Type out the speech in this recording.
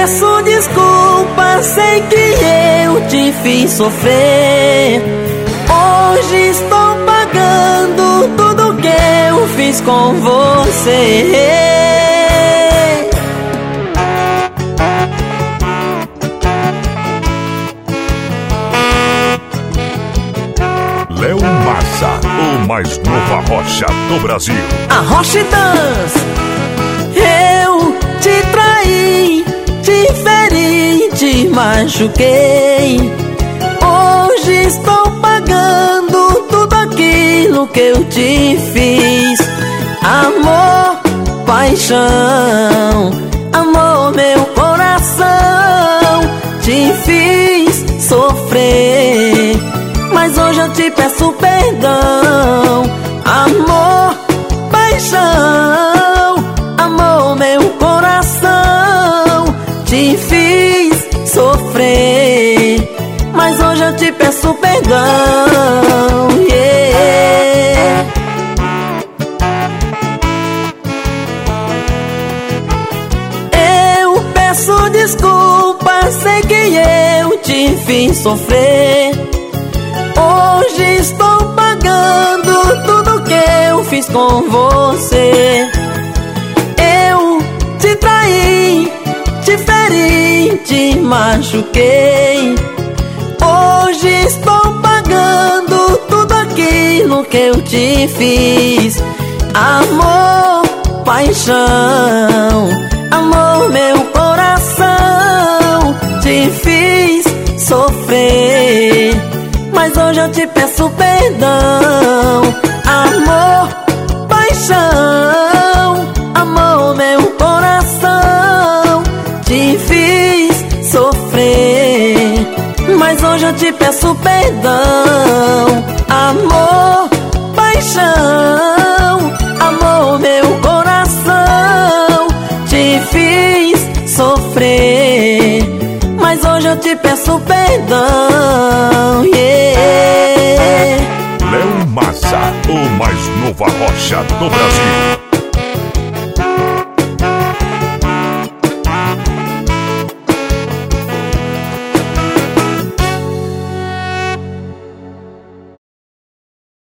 peço desculpas, sei que eu te fiz sofrer. Hoje estou pagando tudo que eu fiz com você. Léo Massa, o mais novo arrocha do Brasil. Arrocha e Dance. Eu te traí, te feri, te machuquei. Hoje estou pagando tudo aquilo que eu te fiz. Amor, paixão, amor, meu coração. Te fiz sofrer, mas hoje eu te peço perdão. Amor, paixão, amor, meu coração. Te fiz sofrer, mas hoje eu te peço perdão. Yeah. Eu peço desculpas, sei que eu te fiz sofrer. Hoje estou pagando tudo que eu fiz com você. Eu te traí, te feri, te machuquei. Hoje estou pagando tudo aquilo que eu te fiz. Amor, paixão, amor, meu coração. Te fiz sofrer, mas hoje eu te peço perdão. Amor, paixão, amor, meu coração. Te fiz sofrer, mas hoje eu te peço perdão. Amor, paixão, amor, meu coração. Te fiz sofrer, mas hoje eu te peço perdão. Yeah. Léo Massa, o mais novo arrocha do Brasil.